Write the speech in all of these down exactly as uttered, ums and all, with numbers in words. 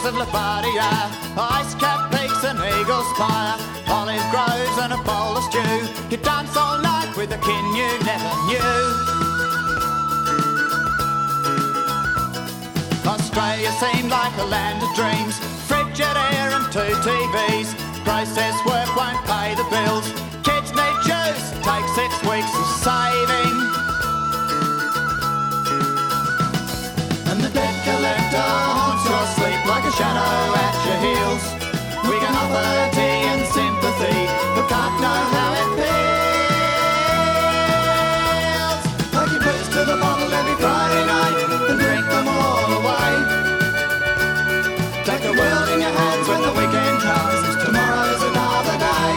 shores of Labadia, ice-capped peaks and eagle spire, olive groves and a bowl of stew. You dance all night with a kin you never knew. Australia seemed like a land of dreams, frigid air and two T Vs. Process work won't pay the bills, kids need juice, take six weeks of saving. And the debt collector haunts your sleep like a shadow at your heels. We can offer tea and sympathy, but can't know how it feels. Like your boots to the bottle every Friday night and drink them all away. Take the world in your hands when the weekend comes, tomorrow's another day.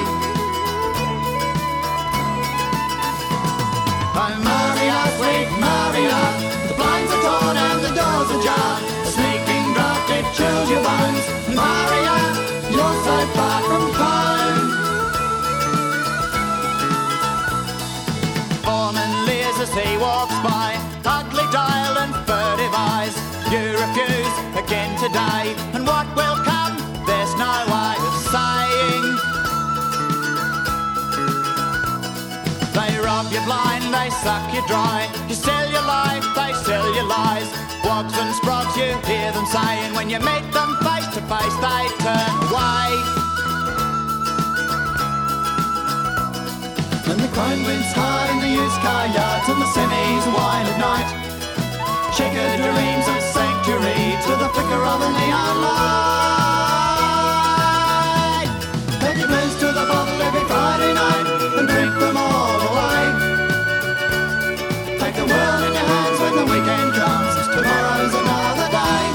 Oh Maria, sweet Maria, the blinds are torn and the doors ajar. A sneaking draft, it chills your bones. Maria, you're so far from home. Foreman leers as he walks by, ugly dial and furtive eyes. You refuse again today, and what will come, there's no way of saying. They rob you blind, they suck you dry. You sell your life, they sell your lies. Wogs and sprogs, you hear them saying, when you meet them face to face, they turn away. And the crime winds hard in the used car yards, and the semis whine at night. Checkered dreams of sanctuary to the flicker of a neon light. Take your blues to the bottle every Friday night and drink them all away. Take the world in your hands when the weekend comes, tomorrow's another day.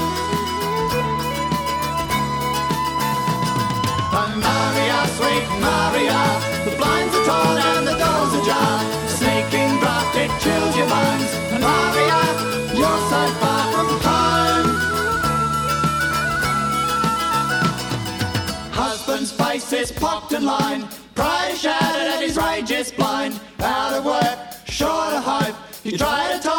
Oh Maria, sweet Maria, the blinds are torn and the doors ajar. Sneaking draft, it chills your bones. And Maria, you're so far from home. Husband's face is pocked and lined, pride shattered and his rage is blind. Out of work, short of hope, you try to